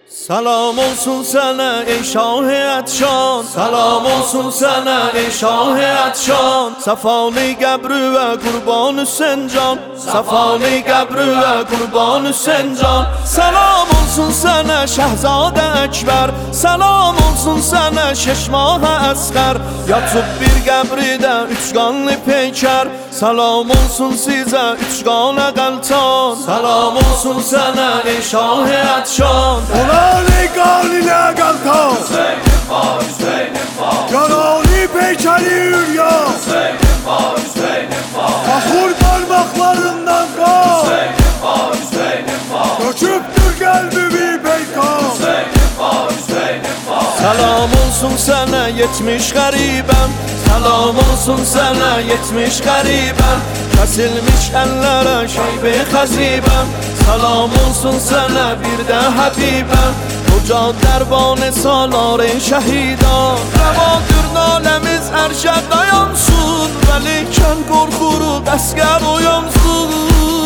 Selam olsun sana ey Şah-ı Etşan, selam olsun sana ey Şah-ı Etşan. Sefalı qəbri ve kurban Hüseyincan, sefalı qəbri ve kurban Hüseyincan. Selam olsun sana Şehzade Ekber, selam olsun sana Şeşmah-ı Əsqər. Yatıp bir qəbridə üç qanlı peyker, selam olsun size üç qanə qəltan. Selam olsun sana ey Şah-ı Etşan. Olanı kanine kalkan Hüseyin'im var, Hüseyin'im var. Yaralı peykeli ürya Hüseyin'im var, Hüseyin'im var. Ahur parmaklarından kan Hüseyin'im var, Hüseyin'im var. Döküptür kalbimi peykan Hüseyin'im var, Hüseyin'im var. Selam olsun sana 70 garibem, selam olsun sana 70 garibem. Kesilmiş ellere şeybe hazibem, selam olsun sana bir de habibem. Koca derban salar şehidan, revadır nalemiz erşe dayansın. Veliken korkuru asker uyansın.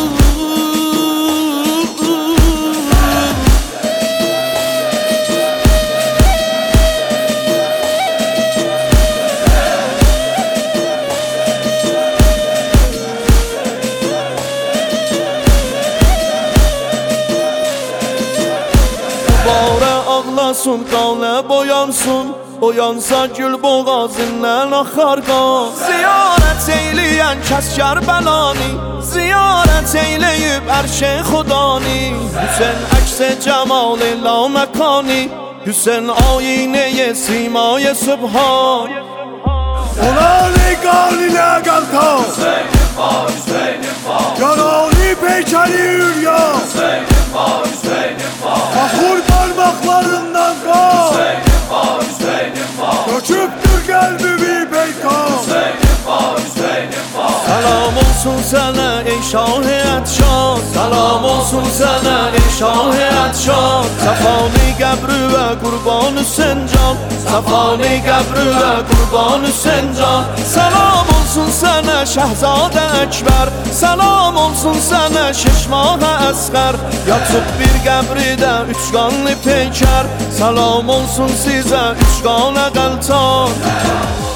Ağlasın, qanə boyansın, oyansa gül boğazından axar qan. Ziyarət eyləyən kəs Kərbəlanı, ziyarət eyləyib ərşə Xudani. Hüseyn əks-i cəmal-i laməkani, Hüseyn ayinə-i simay-i Sübhan. Olanı kanine kalkan Hüseyin'im var, Hüseyin'im var. Yaralı peykeli ürya Hüseyin'im var, Hüseyin'im var. Ahur parmaklarından kan Hüseyin'im var, Hüseyin'im var. Döküptür kalbimi peykan Hüseyin'im var, Hüseyin'im var. Selam olsun sana ey Şah-ı Etşan, selam olsun sana ey Şah-ı Etşan. Sefalı qəbri ve kurban Hüseyincan, sefalı qəbri ve kurban Hüseyincan. Selam olsun sana Şehzade Ekber, selam olsun sana Şeşmah-ı Əsqər. Yatıp bir qəbridə üç qanlı peyker, selam olsun size üç qanə qəltan.